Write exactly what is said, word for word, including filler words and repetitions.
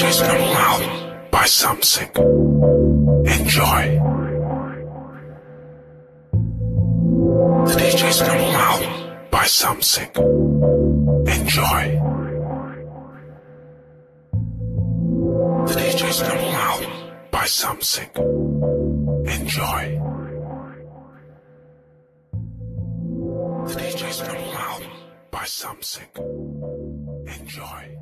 DJ's number out by something. Enjoy. The DJ's number out by something. Enjoy. The DJ's number out by something. Enjoy. The DJ's number out by something. Enjoy.